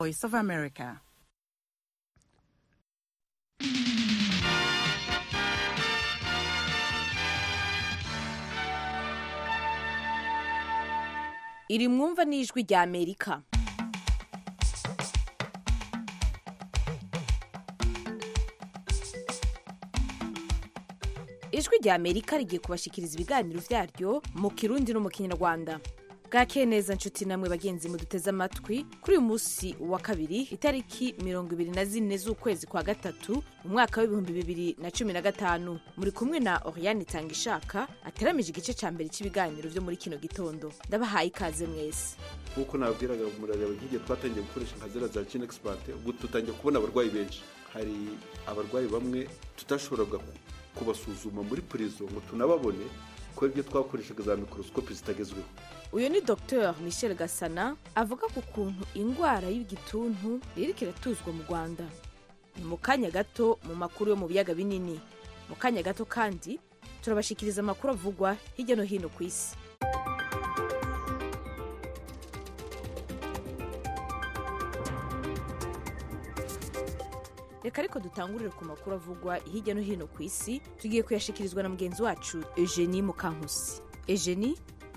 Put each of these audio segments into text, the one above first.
Voice of America. iri mwumva n'ijwi rya Amerika. Ijwi rya Amerika rigiye kubashikiriza ibiganiro vyaryo mu Kirundi no mu Kinyarwanda. Bwakeye neza nshuti namwe bagenzi muduteze amatwi kuri uyu munsi wa kabiri itariki 24 z'ukwezi kwa gatatu mu mwaka w'2015 muri kumwe na Oriane Tangishaka ateramije igice ca mbere cy'ibiganiro vyo muri kino gitondo. Ndabahaye ikaze mwese. Nkuko nabwiraga murareba igihe twatangiye gukoresha nkazira za Gene Expert ubwo tutangiye kubona abarwayi benshi. Hari abarwayi bamwe tutashoboraga kubasuzuma muri prison ngo tunababone ko ibyo twakoreshaga za microscope zitagezweho. Uyu ni Dr Michel Gasana avuga ku kuntu ingwara y'igituntu ririko iratuzwa mu Rwanda. Ni mu kanya gato mu makuru yo mu biyaga binini. Mu kanya gato kandi turabashikiriza amakuru avugwa hirya no hino ku isi. Reka ariko dutangurire ku makuru avugwa hirya no hino ku isi, tugiye kuyashikirizwa na mugenzi wacu Eugenie Mukankusi. Eugenie,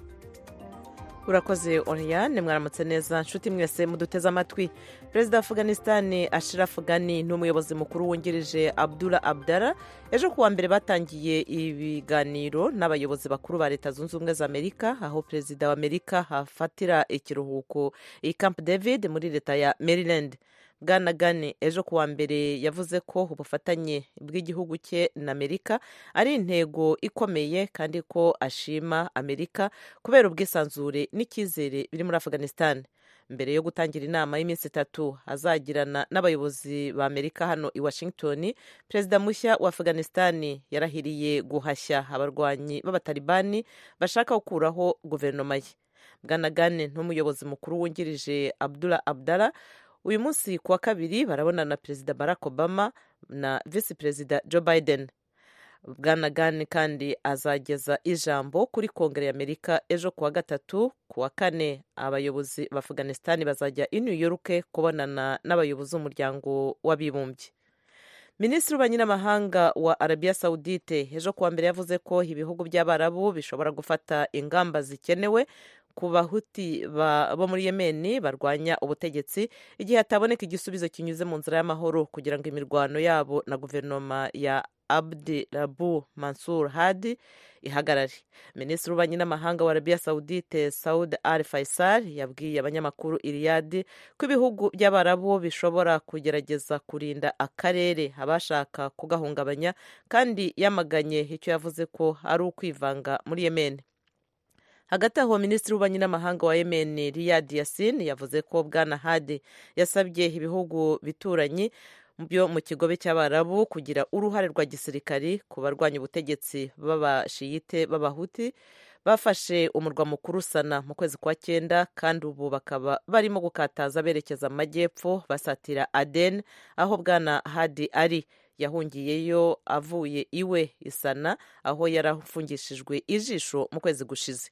urakoze Oriane, mwaramutse neza nshuti mwese muduteze amatwi. Perezida wa Afghanistan Ashraf Ghani n'umuyobozi mukuru wungirije Abdullah Abdallah ejo kuwa mbere batangiye ibiganiro n'abayobozi bakuru ba Leta Zunze Ubumwe za Amerika, aho perezida wa Amerika hafatira ikiruhuko i Camp David muri leta ya Maryland. Bwana Ghani ejo kuwa mbere yavuze ko ubufatanye bw'igihugu cye na Amerika ari intego ikomeye kandi ko ashima Amerika kubera ubwisanzure n'icyizere biri muri Afghanistan. Mbere yo gutangira inama y'iminsi 3 azagirana n'abayobozi ba Amerika hano i Washington, perezida mushya wa Afghanistan yarahiriye guhashya abarwanyi b'abatalibani bashaka gukuraho guverinoma ye. Bwana Ghani n'umuyobozi mukuru wungirije Abdullah Abdallah uyu munsi kuwa kabiri barabona na Perezida Barack Obama na Vice Perezida Joe Biden. Bwana Ghani kandi azageza ijambo kuri Kongere y'Amerika ejo kuwa gatatu. Kuwa kane abayobozi ba Afghanistan bazajya i New York kubonana n'abayobozi b'umuryango w'abibumbye. Minisitiri w'ububanyi n'amahanga wa Arabia Saudite ejo kuwa mbere yavuze ko ibihugu by'Abarabu bishobora gufata ingamba zikenewe ku bahuti bo muri Yemeni barwanya ubutegetsi igihe hataboneka igisubizo kinyuze mu nzira y'amahoro kugira ngo imirwano yabo na guverinoma ya Abdi Rabu Mansur Hadi ihagarare. Minisitiri w'ububanyi n'amahanga wa Arabia Saudite Saud Al Faisal yabwiye abanyamakuru i Riyadh ko ibihugu by'Abarabu bishobora kugerageza kurinda akarere abashaka kugahungabanya, kandi yamaganye icyo yavuze ko ari ukwivanga muri Yemen. Hagati aho Minisitiri w'ububanyi n'amahanga wa Yemen Riyad Yassin yavuze ko Bwana Hadi yasabye ibihugu bituranyi byo mu kigobe cy'Abarabu kugira uruhare rwa gisirikari ku barwanya ubutegetsi b'abashiyite b'abahuti bafashe umurwa mukuru Sana mu kwezi kwa 9, kandi ubu bakaba barimo gukataza berekeza mu majyepfo basatira Aden, aho Bwana Hadi ari yahungiyeyo avuye iwe Isana, aho yarafungishijwe ijisho mu kwezi gushize.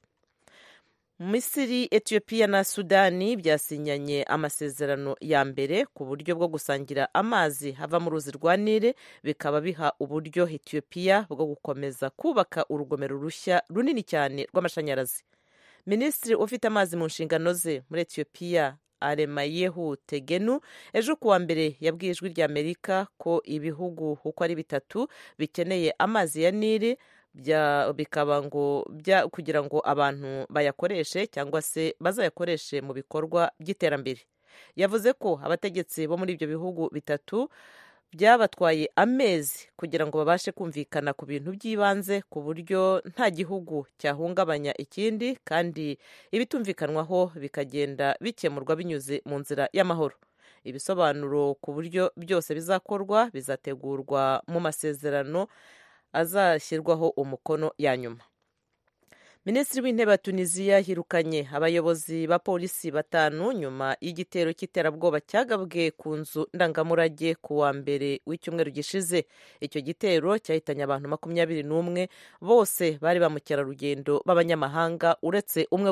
Misiri, Ethiopia na Sudani byasinyanye amasezerano ya mbere ku buryo bwo gusangira amazi hava mu ruzi rwa Nile, bikaba biha uburyo Ethiopia bwo gukomeza kubaka urugomero rushya runini cyane rw'amashanyarazi. Minisitiri ufite amazi mu nshingano ze muri Ethiopia Alemayehu Tegenu ejo kuwa mbere yabwiye ijwi rya Amerika ko ibihugu uko ari 3 bikeneye amazi ya Nile bikaba ngo kugira ngo abantu bayakoreshe cyangwa se bazayakoreshe mu bikorwa by'iterambere. Yavuze ko abategetsi bo muri ibyo bihugu 3 byabatwaye amezi kugira ngo babashe kumvikana ku bintu by'ibanze ku buryo nta gihugu cyahungabanya ikindi, kandi ibitumvikanwaho bikagenda bikemurwa binyuze mu nzira y'amahoro. Ibisobanuro ku buryo byose bizakorwa bizategurwa mu masezerano azashyirwaho umukono ya nyuma. Minisitiri w'intebe wa Tunisia yirukanye abayobozi ba polisi 5 nyuma y'igitero cy'iterabwoba cyagabwe ku nzu ndangamurage ku wa mbere w'icyumweru gishize. Icyo gitero cyahitanye abantu 21, bose bari ba mukerarugendo b'abanyamahanga uretse umwe gusa.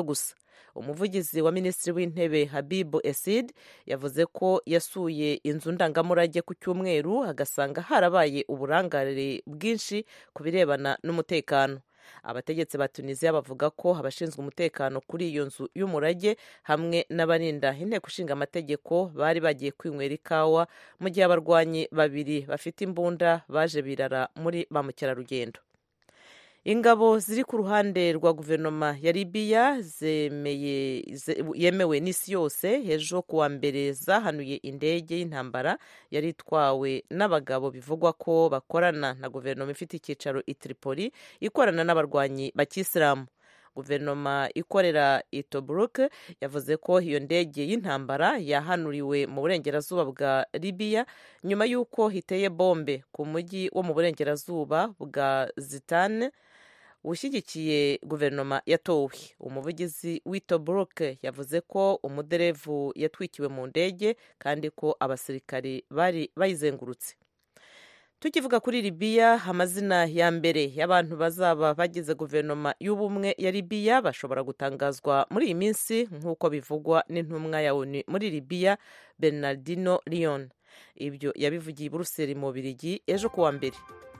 umuvugizi wa minisitiri w'intebe Habibu Esid yavuze ko yasuye inzu ndangamurage ku cyumweru agasanga harabaye uburangare bwinshi ku birebana n'umutekano. Abategetsi ba Tunisia bavuga ko abashinzwe umutekano kuri iyo nzu y'umurage hamwe n'abarinda inteko ishinga amategeko bari bagiye kwinywera ikawa mu gihe abarwanyi babiri bafite imbunda baje birara muri ba mukerarugendo. Ingabo ziri ku ruhande rwa guverinoma ya Libya yemewe n'isi yose ejo kuwa mbere zahanuye indege y'intambara yari itwawe n'abagabo bivugwa ko bakorana na guverinoma ifite icyicaro i Tripoli ikorana n'abarwanyi bakisilamu. Guverinoma ikorera i Tobruk yavuze ko iyo ndege y'intambara yahanuriwe mu burengerazuba bwa Libya nyuma y'uko hiteye bombe ku mujyi wo mu burengerazuba bwa Zitane ushyigikiye guverinoma yatowe. Umuvugizi w'i Tobruk yavuze ko umuderevu yatwikiwe mu ndege kandi ko abasirikari bari bayizengurutse. Tukivuga kuri Libya, amazina ya mbere y'abantu bazaba bagize guverinoma y'ubumwe ya Libya bashobora gutangazwa muri iyi minsi nk'uko bivugwa n'intumwa ya ONU muri Libya Bernardino Leon. Ibyo yabivugiye i Buruseli mu Bubiligi ejo kuwa mbere.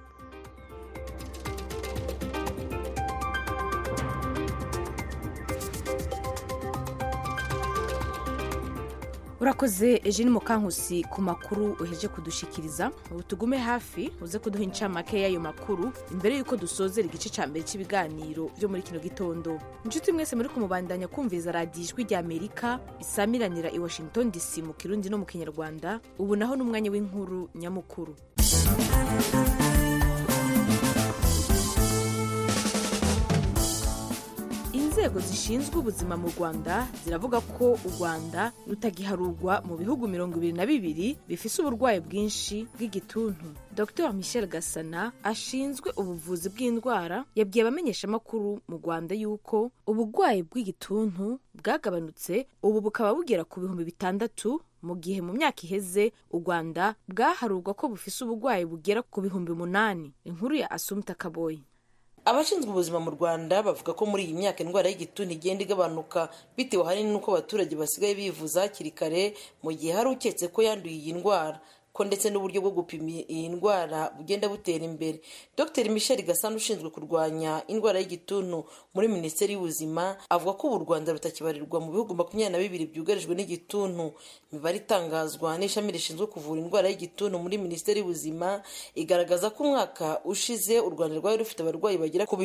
urakoze Eugene Mukankusi ku makuru uheje kudushikiriza. Ubu tugume hafi uze kuduha incamake y'ayo makuru imbere y'uko dusozera igice cya mbere cy'ibiganiro byo muri kino gitondo. Inshuti mwese muri kumubandanya kumviriza radiyo ijwi rya Amerika isamiranira i Washington DC mu Kirundi no mu Kinyarwanda. Ubu naho n'umwanya w'inkuru nyamukuru. Inzego zishinzwe ubuzima mu Rwanda ziravuga ko u Rwanda rutagiharugwa mu bihugu 22 bifise uburwayi bwinshi bw'igituntu. Dr Michel Gasana ashinzwe ubuvuzi bw'indwara yabwiye abamenyeshamakuru mu Rwanda yuko uburwayi bw'igituntu bwagabanutse ubu bukaba bugera ku 6,000 mu gihe mu myaka iheze u Rwanda bwaharugwa ko bufise uburwayi bugera ku 8,000. Inkuru ya Asumta Kaboyi. Abashinzwe ubuzima mu Rwanda bavuga ko muri iyi myaka indwara y'igituntu igenda igabanuka bitewe ahanini n'uko abaturage basigaye bivuza hakiri kare mu gihe hari uketse ko yanduye iyi ndwara, ko ndetse n'uburyo bwo gupima iyi ndwara bugenda butera imbere. Dr Michel Gasana ushinzwe kurwanya indwara y'igituntu muri Minisiteri y'Ubuzima avuga ko u Rwanda rutakibarirwa mu bihugu 22 byugarijwe n'igituntu. Imibare itangazwa n'ishami rishinzwe kuvura indwara y'igituntu muri Minisiteri y'Ubuzima igaragaza ko umwaka ushize u Rwanda rwari rufite abarwayi bagera ku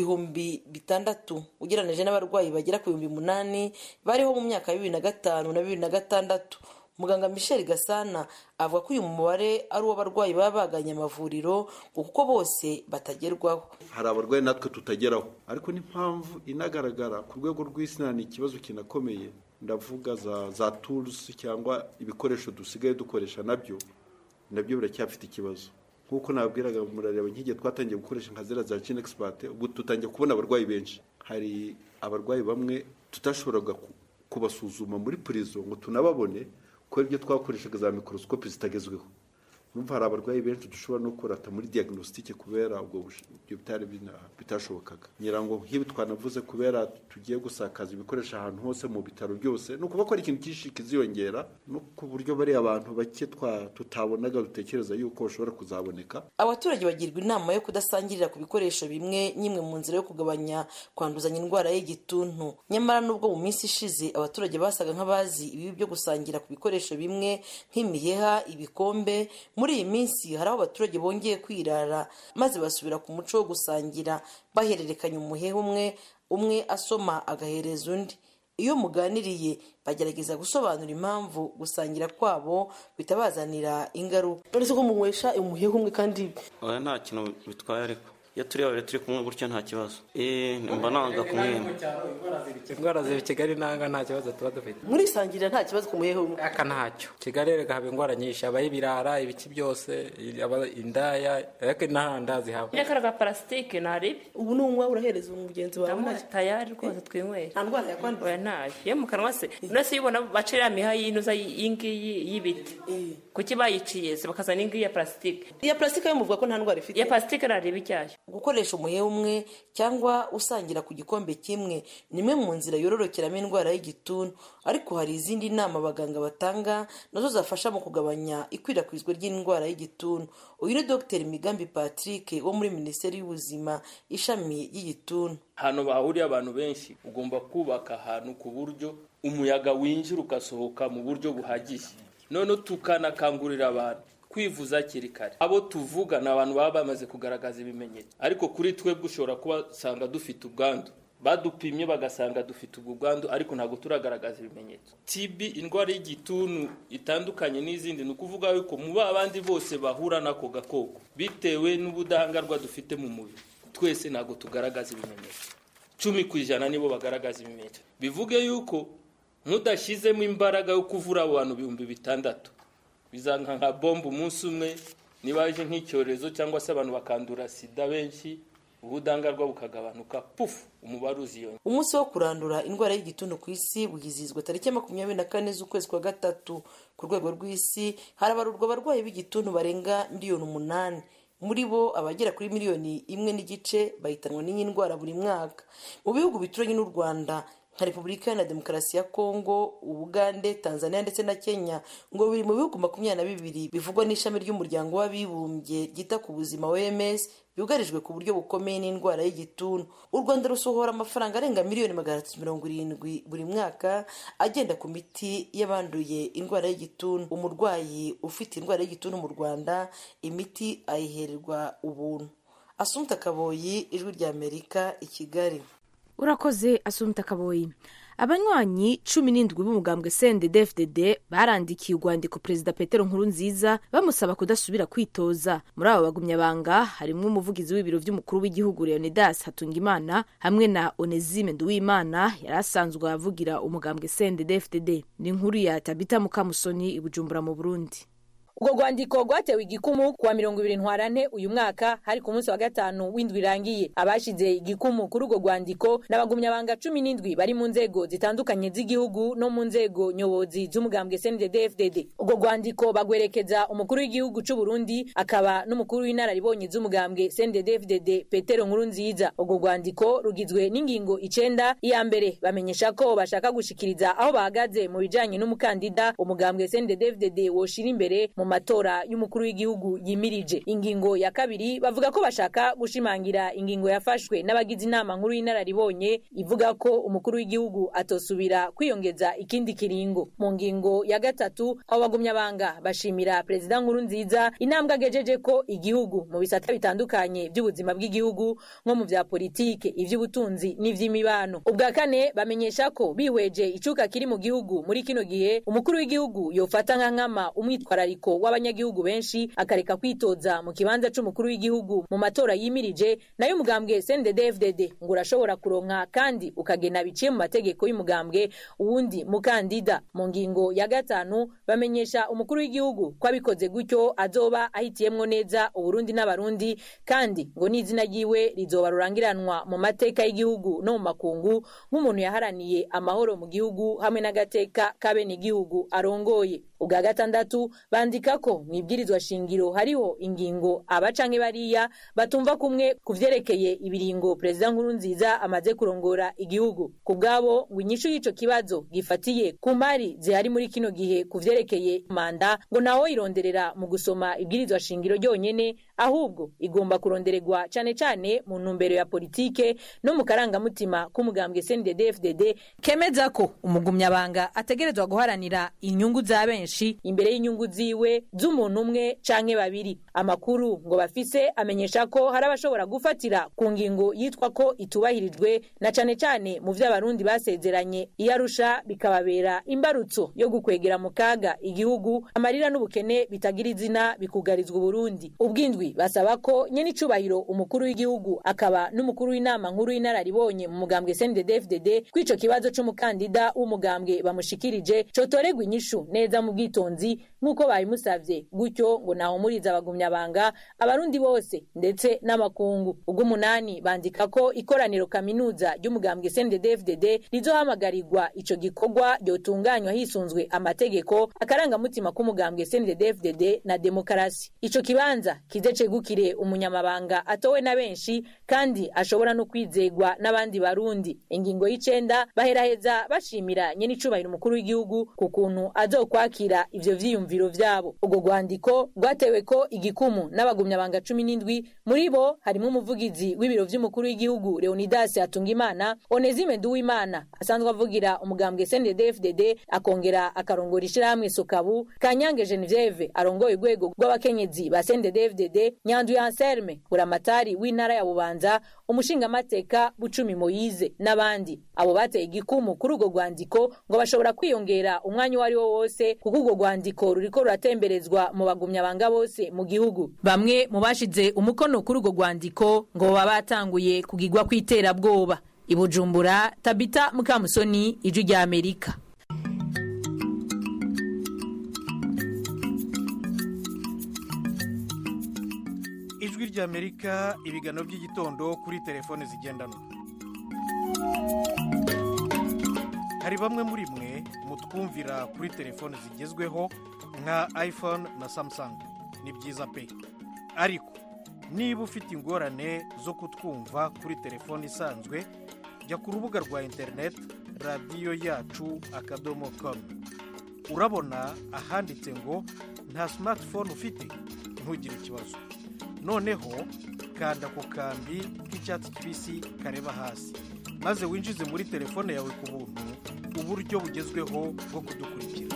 6,000 ugereranije n'abarwayi bagera ku 8,000 bariho mu myaka ya 2005 na 2006. Muganga Michel Gasana avuga ko uyu mubare ari uw'abarwayi baba baganye amavuriro kuko bose batagerwaho. Hari abarwayi natwe tutageraho, ariko n'impamvu inagaragara ku rwego rw'isi ni ikibazo kinakomeye. Ndavuga za tools cyangwa ibikoresho dusigaye dukoresha nabyo biracyafite ikibazo. Nkuko nabwiraga murareba nk'igihe twatangiye gukoresha nka zera za Gene Expert, ubu tutangiye kubona abarwayi benshi. Hari abarwayi bamwe tutashoboraga kubasuzuma muri prison ngo tunababone ko ibyo twakoreshaga za microscope zitagezweho. Numva hari abarwayi benshi dushobora no kurata muri diagnostic kubera ubwo bitari bitashobokaga. Nyirango nk'ibi twanavuze kubera tugiye gusakaza ibikoresho ahantu hose mu bitaro byose, no kuba ko ari ikintu cyinshi kiziyongera no ku buryo bari abantu bake tutabonaga dutekereza yuko bashobora kuzaboneka. Abaturage bagirwa inama yo kudasangirira ku bikoresho bimwe nyimwe mu nzira yo kugabanya kwanduzanya indwara y'igituntu. Nyamara nubwo mu minsi ishize abaturage basaga nk'abazi ibi byo gusangira ku bikoresho bimwe nk'imiheha, ibikombe, muri iyi minsi hari aho abaturage bongeye kwirara maze basubira ku muco wo gusangira bahererekanya umuheha umwe asoma agahereza undi. Iyo muganiriye bagerageza gusobanura impamvu gusangira kwabo bitabazanira ingaruka. Uretse ko munywesha umuheha umwe kandi oya nta kintu bitwaye, ariko iyo turi kumwe gutyo nta kibazo. Mba nanga kumwema. Indwara ziri Kigali nanga nta kibazo tuba dufite. Muri sangira nta kibazo ku muheha umwe. Aka ntacyo. Kigali rega haba indwara nyinshi, abayibirara ibiki byose, indaya, ariko ntahandazi haba. Yakaraga plastique nari. Ubu n'umwe urahereza umugenzi wawe nta tayari rwose twinywera. Nta ndwara yakwandura. Oya ntayo. Ye mu kanwa se. Uretse yibona bacira miha yinuza y'ingiyi y'ibiti. Kuki bayiciye se bakazana ingiyi ya plastique. Iya plastique yo muvuga ko nta ndwara ifite. Ya plastique nari bijyayo. gukoresha umuheha umwe cyangwa usangira ku gikombe kimwe ni imwe mu nzira yororokeramo indwara y'igituntu, ariko hari izindi nama abaganga batanga nazo zafasha mu kugabanya ikwirakwizwa ry'indwara y'igituntu. Uyu ni Dr Migambi Patrick wo muri Minisiteri y'Ubuzima ishami ry'igituntu. Hano bahuriye abantu benshi ugomba kubaka ahantu ku buryo umuyaga winjira ugasohoka mu buryo buhagije. None tukanakangurira abantu kwivuza hakiri kare. Abo tuvuga ni abantu baba bamaze kugaragaza ibimenyetso, ariko kuri twebwe ushobora kubasanga dufite ubwandu, badupimye bagasanga dufite ubwo bwandu ariko ntabwo turagaragaza ibimenyetso. TB indwara y'igituntu itandukanye n'izindi, ni ukuvuga yuko mu abandi bose bahura n'ako gakoko bitewe n'ubudahangarwa dufite mu mubiri, twese ntabwo tugaragaza ibimenyetso. 10% nibo bagaragaza ibimenyetso. Bivuge yuko mudashizemo imbaraga yo kuvura abantu 6,000 bizanka nka bombe umunsi umwe, nibaje nk'icyorezo cyangwa se abantu bakandura sida benshi, ubudangarwa bukagabanuka, pufu umubare uziyongera. Umunsi wo kurandura indwara y'igituntu ku isi wizihizwa tariki 24 z'ukwezi kwa gatatu. Ku rwego rw'isi harabarurwa abarwayi b'igituntu barenga 8,000,000. Muri bo abagera kuri 1,5 miliyoni bahitanwa n'iyi ndwara buri mwaka. Mu bihugu bituranye n'u Rwanda nka Repubulika ya Demokarasi ya Kongo, Uganda, Tanzania ndetse na Kenya, ngo biri mu bihugu 22 bivugwa n'ishami ry'umuryango w'abibumbye ryita ku buzima OMS yugarijwe ku buryo bukomeye n'indwara y'igituntu. U Rwanda rusohora amafaranga arenga miliyoni 370 buri mwaka agenda ku miti y'abanduye indwara y'igituntu. Umurwayi ufite indwara y'igituntu mu Rwanda imiti ayihererwa ubuntu. Assumpta Kaboyi, Ijwi rya Amerika, i Kigali. Urakoze Assumpta Kaboyi. Abanywanyi 17 b'umugambwe CNDD-FDD barandikiye urwandiko Perezida Petero Nkurunziza bamusaba kudasubira kwitoza. Muri abo bagumyabanga harimo umuvugizi w'ibiro by'umukuru w'igihugu Leonidas Hatungimana hamwe na Onesime Nduwimana yarasanzwe avugira umugambwe CNDD-FDD. Ni inkuru ya Tabita Mukamusoni i Bujumbura mu Burundi. Ubwo rwandiko rwatewe igikumu kuwa 20 Ntwarante uyu mwaka hari ku munsi wa gatanu w'indwi irangiye. Abashize igikumu kuri urwo rwandiko n'abagumyabanga 17 bari mu nzego zitandukanye z'igihugu no mu nzego nyobozi z'umugambwe CNDD-FDD. Ubwo rwandiko bagwerekeza umukuru w'igihugu cy'u Burundi akaba n'umukuru w'inararibonye z'umugambwe CNDD-FDD Petero Nkurunziza. Ubwo rwandiko rugizwe n'ingingo 9. Iya mbere bamenyesha ko bashaka gushikiriza aho bahagaze mu bijanye n'umukandida umugambwe CNDD-FDD woshira imbere mu matora y'umukuru w'igihugu yimirije. Ingingo ya kabiri bavuga ko bashaka gushimangira ingingo yafashwe n'abagize inama nkuru y'inararibonye ivuga ko umukuru w'igihugu atosubira kwiyongeza ikindi kiringo. Mu ngingo ya gatatu abo bagumyabanga bashimira Perezida Nkurunziza intambwe agejeje ko igihugu mu bisata bitandukanye by'ubuzima bw'igihugu nko mu bya politike, ivy'ubutunzi n'ivy'imibano. Ubwa kane bamenyesha ko bihweje icuka kiri mu gihugu muri kino gihe umukuru w'igihugu yofata nkama umwitwarariko w'abanyagihugu benshi akareka kwitoza mu kibanza c'umukuru w'igihugu mu matora yimirije, nayo umugambwe CNDD-FDD ngo urashobora kuronka kandi ukagena biciye mu mategeko y'umugambwe uwundi mukandida. Mu ngingo ya gatanu bamenyesha umukuru w'igihugu ko abikoze gutyo azoba ahitiyemwo neza Uburundi n'abarundi, kandi ngo n'izina ryiwe rizoba rurangiranwa mu mateka y'igihugu no mu makungu nk'umuntu yaharaniye amahoro mu gihugu hamwe n'agateka kabene igihugu arongoye. Ubwa gatandatu bandika ko mwibwirizwa shingiro hariho ingingo abacanke bariya batumva kumwe kuvyerekeye ibiringo Perezida Nkurunziza amaze kurongora igihugu. Kubgabo ngo inyishu y'ico kibazo gifatiye ku mari zihari muri kino gihe kuvyerekeye manda ngo naho ironderera mu gusoma ibwirizwa shingiro ryonyene, ahubwo igomba kurondererwa cane mu ntumbero ya politike no mu karangamutima k'umugambwe CNDD-FDD kemeza ko umugumyabanga ategerezwa guharanira inyungu za benshi imbere y'inyungu ziwe z'umuntu umwe canke babiri. Amakuru ngo bafise amenyesha ko hari abashobora gufatira ku ngingo yitwa ko itubahirijwe na cane mu vy'abarundi basezeranye iyarusha bikababera imbarutso yo gukwegera mu kaga igihugu, amarira n'ubukene bitagira izina bikugarizwa Burundi. Ubwindwi basaba ko nyene icubahiro umukuru w'igihugu akaba n'umukuru w'inama nkuru y'inararibonye mu mugambwe CNDD-FDD kwico kibazo c'umukandida w'umugambwe bamushikirije cotoregwa inyishu neza mu bwitonzi nk'uko babimusavye, gutyo ngo nahumuriza abagumyabanga abarundi bose ndetse n'amakungu. Ubw'umunani bandika ko ikoraniro kaminuza ry'umugambwe CNDD-FDD rizohamagarirwa ico gikorwa ryotunganywa hisunzwe amategeko, akarangamutima k'umugambwe CNDD-FDD na demokarasi. Ico kibanza kize cegukire umunyamabanga atowe na benshi kandi ashobora no kwizegwa n'abandi barundi. Ingingo y'icenda baheraheza bashimira nyene icubahiro umukuru w'igihugu ku kuntu azokwakira ivyo vyiyumviro vyabo. Ubwo rwandiko rwatewe ko igikumu n'abagumyabanga 17, muri bo harimo umuvugizi w'ibiro vy'umukuru w'igihugu Leonidas Hatungimana, Onezime Nduwimana asanzwe avugira umugambwe CNDD-FDD akongera akarongora ishirahamwe Sokabu, Kanyange Genevieve arongoye urwego rw'abakenyezi ba CNDD-FDD, Nyandu Anselme buramatari w'intara ya Bubanza, umushingamateka Bucumi Moyize n'abandi. Abo bateye igikumu kuri urwo rwandiko ngo bashobora kwiyongera umwanya wari wo wose kuko urwo rwandiko ruriko ruratemberezwa mu bagumyabanga bose mu gihugu. Bamwe mu bashize umukono kuri urwo rwandiko ngo baba batanguye kugigwa kw'iterabwoba. I Bujumbura, Tabita Mukamusoni, Ijwi rya Amerika. Ijwi rya Amerika, ibigano by'igitondo kuri telefone zigendanwa. Hari bamwe muri mwe mutwumvira kuri telefone zigezweho nka iPhone na Samsung, ni byiza pe. Ariko niba ufite ingorane zo kutwumva kuri telefone isanzwe, jya ku rubuga rwa internet radioyacu.com. Urabona ahanditse ngo nta smartphone ufite, ntugire ikibazo. Noneho kanda ku kambi k'icyatsi kibisi kareba hasi, maze winjize muri telefone yawe ku buntu uburyo bugezweho bwo kudukurikira.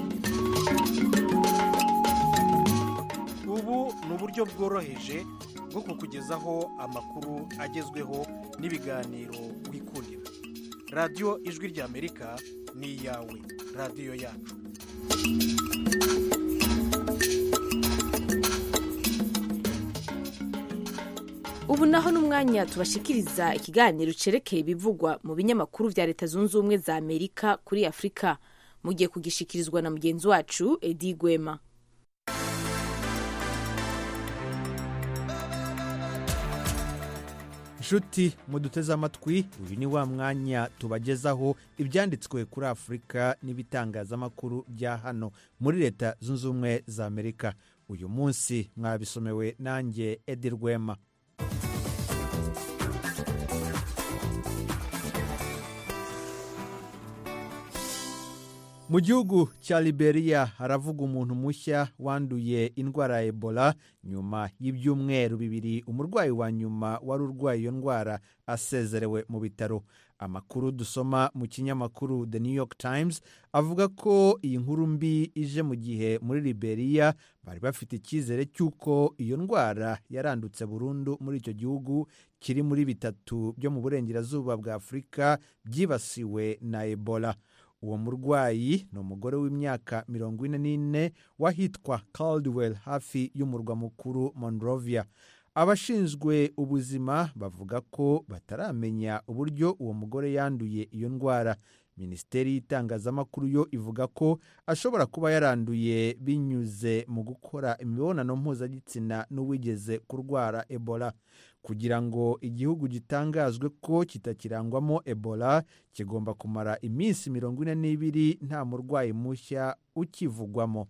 Ubu ni uburyo bworoheje bwo kukugezaho amakuru agezweho n'ibiganiro wikundira. Radio Ijwi rya Amerika ni iyawe, radio yacu. Ubu naho n'umwanya tubashikiriza ikiganiro cerekeye ibivugwa mu binyamakuru vya Leta Zunze Ubumwe za Amerika kuri Afrika. Mugiye kugishikirizwa na mugenzi wacu Edi Gwema. Nshuti muduteze amatwi, uyu ni wa mwanya tubagezaho ibyanditswe kuri Afrika n'ibitangazamakuru bya hano muri Leta Zunze Ubumwe za Amerika. Uyu munsi mwabisomewe nanjye Edi Rwema. Mu gihugu cya Liberia haravuga umuntu mushya wanduye indwara ya Ebola nyuma y'ibyumweru bibiri umurwayi wa nyuma wari urwaye iyo ndwara asezerewe mu bitaro. Amakuru dusoma mu kinyamakuru The New York Times avuga ko iyi nkuru mbi ije mu gihe muri Liberia bari bafite icyizere cy'uko iyo ndwara yarandutse burundu muri icyo gihugu kiri muri bitatu byo mu burengerazuba bwa Afurika byibasiwe na Ebola. Uwo murwayi ni umugore w'imyaka 44 wahitwa Caldwell hafi y'umurwa mukuru Monrovia. Abashinzwe ubuzima bavuga ko bataramenya uburyo uwo mugore yanduye iyo ndwara. Minisiteri y'itangazamakuru yo ivuga ko ashobora kuba yaranduye binyuze mu gukora imibonano mpuzagitsina n'uwigeze kurwara Ebola. Kugira ngo igihugu gitangazwe ko kitakirangwamo Ebola, kigomba kumara iminsi 42 nta murwayi mushya ukivugwamo.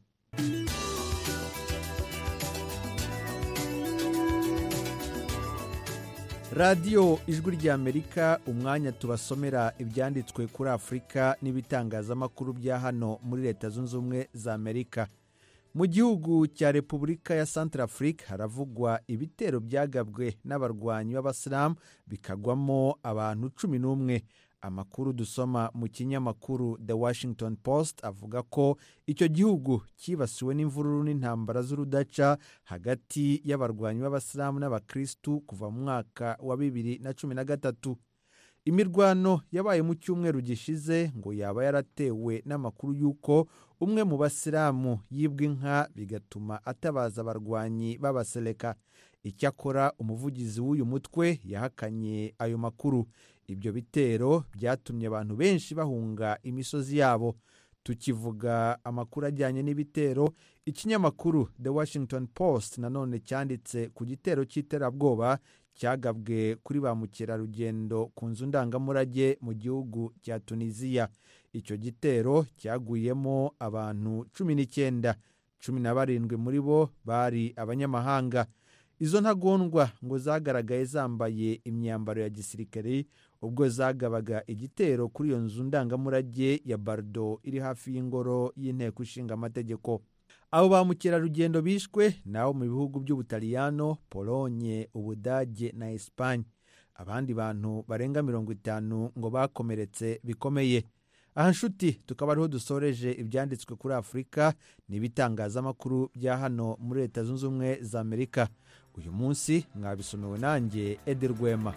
Radio Ijwi rya Amerika, umwanya tubasomera ibyanditswe kuri Afrika n'ibitangazamakuru bya hano muri Leta Zunze Ubumwe za Amerika. Mu gihugu cya Repubulika ya Centrafrique haravugwa ibitero byagabwe n'abarwanyi b'Abasilamu bikagwamo abantu 11. Amakuru dusoma mu kinyamakuru The Washington Post avuga ko icyo gihugu kibasiwe n'imvururu n'intambara z'urudaca hagati y'abarwanyi b'Abasilamu n'Abakristu kuva mu mwaka wa 2013. Imirwano yabaye mu cyumweru gishize ngo yaba yaratewe n'amakuru y'uko umwe mu Basilamu yibwa inka bigatuma atabaza abarwanyi b'Abaseleka. Icyakora umuvugizi w'uyu mutwe yahakanye ayo makuru. Ibyo bitero byatumye abantu benshi bahunga imisozi yabo. tukivuga amakuru ajyanye n'ibitero, ikinyamakuru The Washington Post nanone cyanditse ku gitero cy'iterabwoba cyagabwe kuri ba mukerarugendo ku nzu ndangamurage mu gihugu cya Tunisia. Icyo gitero cyaguyemo abantu 19, 17 muri bo bari abanyamahanga. Izo ntagondwa ngo zagaragaye zambaye imyambaro ya gisirikare ubwo zagabaga igitero kuri iyo nzu ndangamurage ya Bardo iri hafi y'ingoro y'inteko ishinga amategeko. Abo ba mukerarugendo bishwe nabo mu bihugu by'Ubutaliyano, Polonye, Ubudage na Espagne. Abandi bantu barenga 50 ngo bakomeretse bikomeye. Aha nshuti tukaba ariho dusoreje ibyanditswe kuri Afurika n'ibitangazamakuru bya hano muri Leta Zunze Ubumwe za Amerika. Uyu munsi mwabisomewe nanjye Edi Rwema.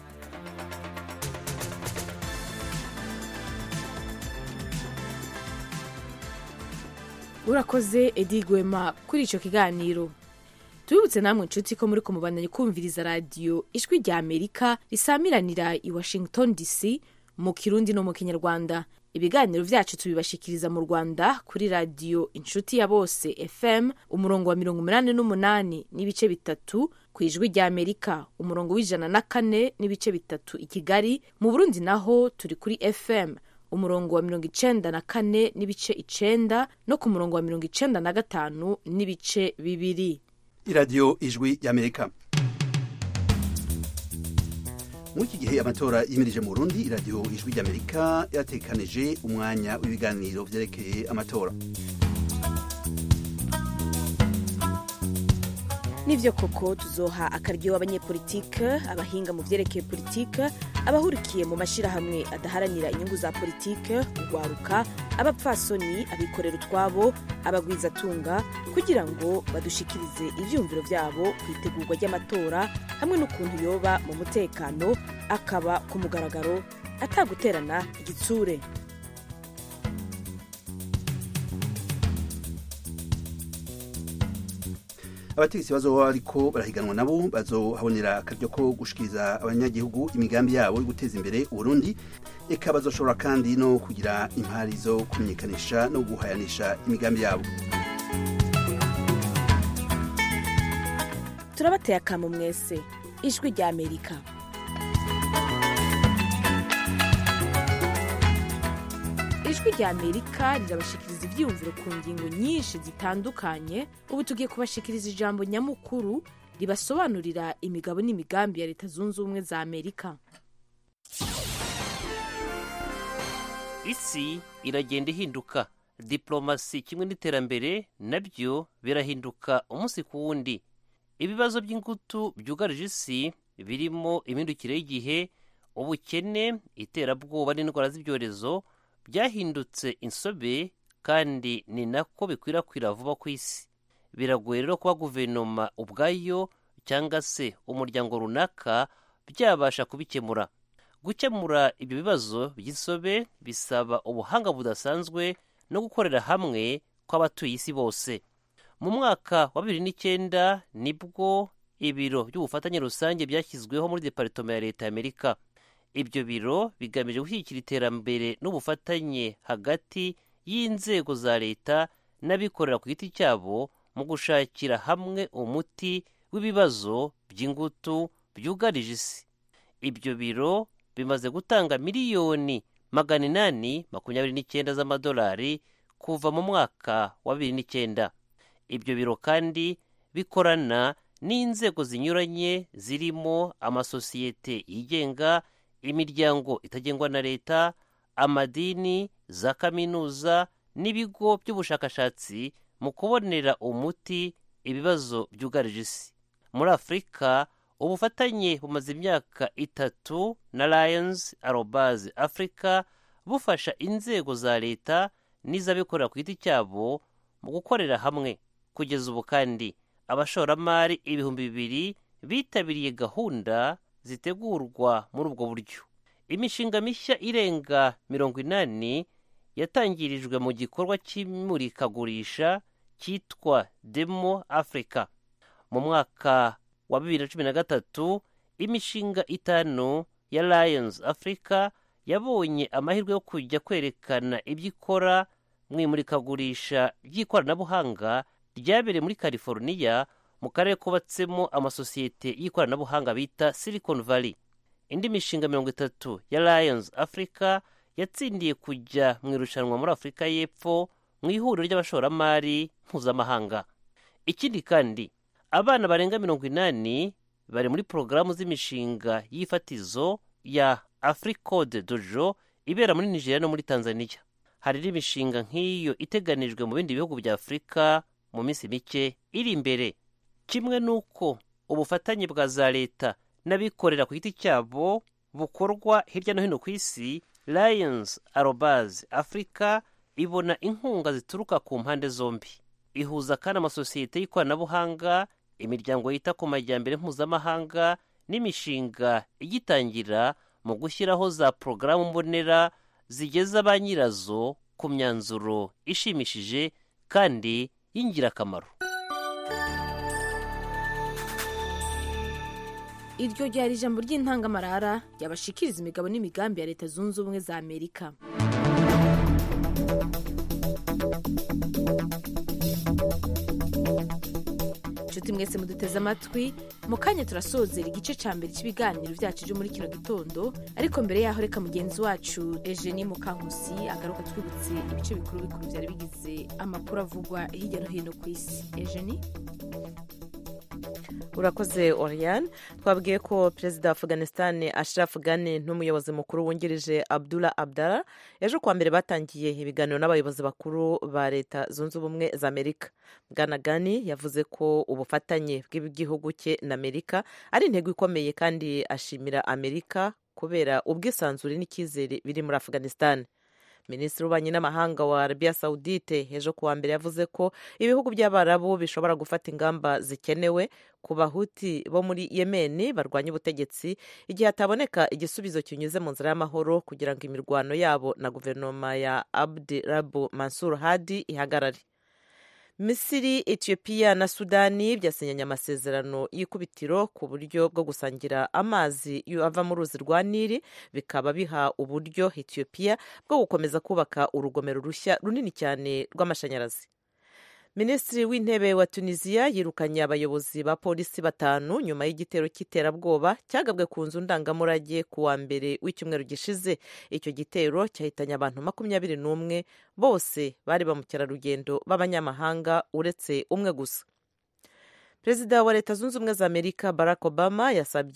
Urakoze Edi Rwema kuri icyo kiganiro. Tubibutse namwe nshuti ko muri kumubandanya kumviriza radio Ijwi rya Amerika risamiranira i Washington DC mu Kirundi no mu Kinyarwanda. Ibiganiro vyacu tubibashikiriza mu Rwanda kuri radio Inshuti ya Bose FM umurongo wa 88 n'ibice bitatu, ku Ijwi rya Amerika umurongo w'104 n'ibice bitatu i Kigali. Mu Burundi naho turi kuri FM umurongo wa 94 n'ibice 9 no ku murongo wa 95 n'ibice 2. Iradiyo Ijwi y'Amerika. Muri iki gihe amatora yimirije mu Burundi, iradiyo Ijwi y'Amerika yatekanije umwanya w'ibiganiro vyerekeye amatora. Nivyo koko tuzoha akaryo abanyepolitike, abahinga mu vyerekeye politike, abahurikiye mu mashirahamwe adaharanira inyungu za politike, urwaruka, abapfasoni, abikorera utwabo, abagwizatunga, kugira ngo badushikirize ivyumviro vyabo kwitegurwa ry'amatora hamwe n'ukuntu yoba mu mutekano, akaba ku mugaragaro ataguterana igitsure. Abategetsi bazoba ariko barahiganwa nabo bazohabonera akaryo ko gushikiriza abanyagihugu imigambi yabo yo guteza imbere Uburundi, eka bazoshobora kandi no kugira impari zo kumenyekanisha no guhayanisha imigambi yabo. Turabateye akamo mwese. Ijwi rya Amerika. Ijwi rya Amerika rirabashikiriza ivyumviro ku ngingo nyinshi zitandukanye. Ubu tugiye kubashikiriza ijambo nyamukuru ribasobanurira imigabo n'imigambi ya Leta Zunze Ubumwe za Amerika. Isi iragenda ihinduka, diplomasi kimwe n'iterambere nabyo birahinduka umunsi ku wundi. Ibibazo by'ingutu byugarije isi birimo impindukire y'igihe, ubukene, iterabwoba n'indwara z'ibyorezo byahindutse insobe, kandi ni nako bikwirakwira vuba ku isi. Biragoye rero kuba guverinoma ubwayo cyangwa se umuryango runaka byabasha kubikemura. Gukemura ibyo bibazo by'insobe bisaba ubuhanga budasanzwe no gukorera hamwe kw'abatuye isi bose. Mu mwaka wa 2009 nibwo ibiro by'ubufatanye rusange byashyizweho muri Departement ya Leta y'Amerika. Ibyo biro bigamije gushyigikira iterambere n'ubufatanye hagati y'inzego za leta n'abikorera ku giti cyabo mu gushakira hamwe umuti w'ibibazo by'ingutu byugarije isi. Ibyo biro bimaze gutanga miliyoni 829 z'amadolari kuva mu mwaka wa 2009. Ibyo biro kandi bikorana n'inzego zinyuranye zirimo amasosiyete yigenga, imiryango itagengwa na leta, amadini, za kaminuza n'ibigo by'ubushakashatsi mu kubonera umuti ibibazo byugarije isi. Muri Afurika, ubufatanye bumaze imyaka 3 na Lions Arobase Africa bufasha inzego za leta n'iz'abikorera ku giti cyabo mu gukorera hamwe. Kugeza ubu kandi abashoramari 2,000 bitabiriye gahunda zitegurwa muri ubwo buryo. Imishinga mishya irenga 80 yatangirijwe mu gikorwa cy'imurikagurisha cyitwa Demo Africa. Mu mwaka wa 2013 imishinga 5 ya Lions Africa yabonye amahirwe yo kujya kwerekana ibyo ikora mu imurikagurisha ry'ikoranabuhanga ryabereye muri California mu karere kubatsemo amasosiyete y'ikoranabuhanga bita Silicon Valley. Indi mishinga 30 ya Lions Africa yatsindiye kujya mu irushanwa muri Afurika y'Epfo mu ihuriro ry'abashoramari mpuzamahanga. Ikindi kandi abana barenga 80 bari muri porogaramu z'imishinga y'ifatizo ya Africode Dojo ibera muri Nigeria no muri Tanzania. Hari n'imishinga nk'iyo iteganijwe mu bindi bihugu bya Afurika mu minsi mike iri imbere. Kimwe nuko ubufatanye bwa za leta n'abikorera ku giti cyabo bukorwa hirya no hino ku isi, Lions Africa ibona inkunga zituruka ku mpande zombi. Ihuza kandi amasosiyete y'ikoranabuhanga, imiryango yita ku majyambere mpuzamahanga n'imishinga igitangira mu gushyiraho za porogaramu mbonera zigeza ba nyirazo ku myanzuro ishimishije kandi y'ingirakamaro. Iryo ryari ijambo ry'intangamarara ryabashikiriza imigabo n'imigambi ya Leta Zunze Ubumwe za Amerika. Nshuti mwese muduteze amatwi, mu kanya turasozera igice ca mbere cy'ibiganiro byacu byo muri kino gitondo, ariko mbere yaho reka mugenzi wacu Eugenie Mukankusi agaruka twibutse ibice bikuru bikuru byari bigize amakuru avugwa hirya no hino ku isi. Eugenie? Urakoze Oriane. Twabwiye ko perezida wa Afghanistan Ashraf Ghani n'umuyobozi mukuru wungirije Abdullah Abdallah ejo kuwa mbere batangiye ibiganiro n'abayobozi bakuru ba Leta Zunze Ubumwe za Amerika. Bwana Ghani yavuze ko ubufatanye bw'igihugu cye na Amerika ari intego ikomeye kandi ashimira Amerika kubera ubwisanzure n'icyizere biri muri Afghanistan. Minisitiri w'ububanyi n'amahanga wa Arabia Saudite ejo kuwa mbere yavuze ko ibihugu by'Abarabu bishobora gufata ingamba zikenewe ku Bahuti bo muri Yemen barwanya ubutegetsi igihe hataboneka igisubizo kinyuze mu nzira y'amahoro kugira ngo imirwano yabo na guverinoma ya Abdi Rabu Mansur Hadi ihagarare. Misiri, Ethiopia na Sudani byasinyanye amasezerano y'ikubitiro ku buryo bwo gusangira amazi ava mu ruzi rwa Nili, bikaba biha uburyo Ethiopia bwo gukomeza kubaka urugomero rushya runini cyane rw'amashanyarazi. Minisitiri w'intebe wa Tunisia yirukanye abayobozi ba polisi 5 nyuma y'igitero cy'iterabwoba cyagabwe ku nzu ndangamurage ku wa mbere w'icyumweru gishize. Icyo gitero cyahitanye abantu 21 bose bari ba mukerarugendo b'abanyamahanga uretse umwe gusa. Perezida wa Leta Zunze Ubumwe za Amerika Barack Obama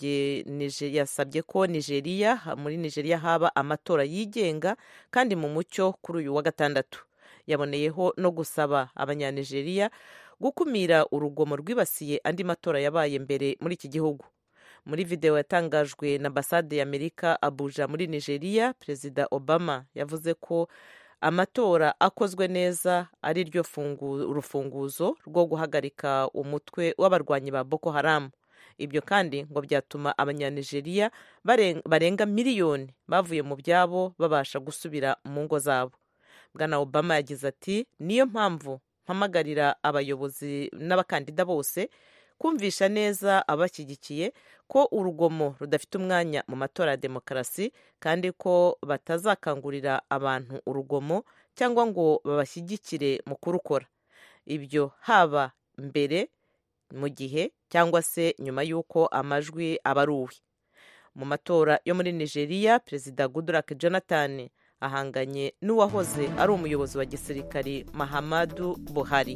yasabye ko muri Nigeria haba amatora yigenga kandi mu mucyo kuri uyu wa gatandatu. Yaboneyeho no gusaba abanyanigeriya gukumira urugomo rwibasiye andi matora yabaye mbere muri iki gihugu. Muri video yatangajwe na ambasade ya Amerika Abuja muri Nigeria, Perezida Obama yavuze ko amatora akozwe neza ari ryo urufunguzo rwo guhagarika umutwe w'abarwanyi ba Boko Haram. Ibyo kandi ngo byatuma abanyanigeriya barenga miliyoni bavuye mu byabo babasha gusubira mu ngo zabo. Bwana Obama yagize ati, niyo mpamvu mpamagarira abayobozi n'abakandida bose kumvisha neza abashyigikiye ko urugomo rudafite umwanya mu matora ya demokarasi kandi ko batazakangurira abantu urugomo cyangwa ngo babashyigikire mu kurukora. Ibyo haba mbere, mu gihe cyangwa se nyuma y'uko amajwi abaruwe. Mu matora yo muri Nigeria, Perezida Goodluck Jonathan ahanganye n'uwahoze ari umuyobozi wa gisirikari Muhammadu Buhari.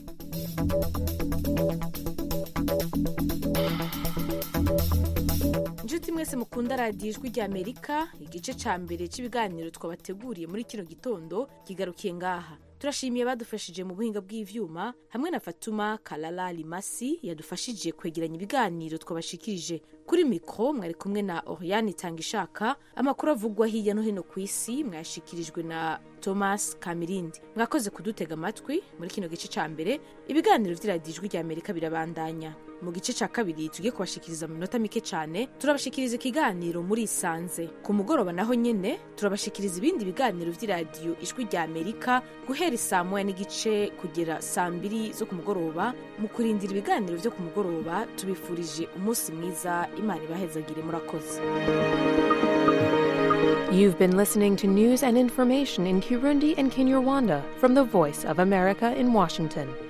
Inshuti mwese mukunda radiyo Ijwi ry'Amerika, igice ca mbere cy'ibiganiro twabateguriye muri kino gitondo kigarukiye ngaha. Turashimiye badufashije mu buhinga bw'ivyuma hamwe na Fatuma Kalala Limasi yadufashije kwegeranya ibiganiro twabashikirije. Kuri mikro mwari kumwe na Oriane Tangishaka. Amakuru avugwa hirya no hino ku isi mwashikirijwe na Thomas Kamirindi. Mwakoze kudutega amatwi muri kino gice ca mbere. Ibiganiro vy'iradiyo Ijwi ry'Amerika birabandanya. Mu gice ca kabiri tugiye kubashikiriza mu minota mike cyane, turabashikiriza ikiganiro muri Isanze. Ku mugoroba naho nyene turabashikiriza ibindi biganiro vy'iradiyo Ijwi ry'Amerika guhera saa 1:30 kugera saa 2 zo ku mugoroba. Mu kurindira ibiganiro vyo ku mugoroba tubifurije umunsi mwiza, Imana ibahezagire, murakoze. You've been listening to news and information in Kirundi and Kinyarwanda from the Voice of America in Washington.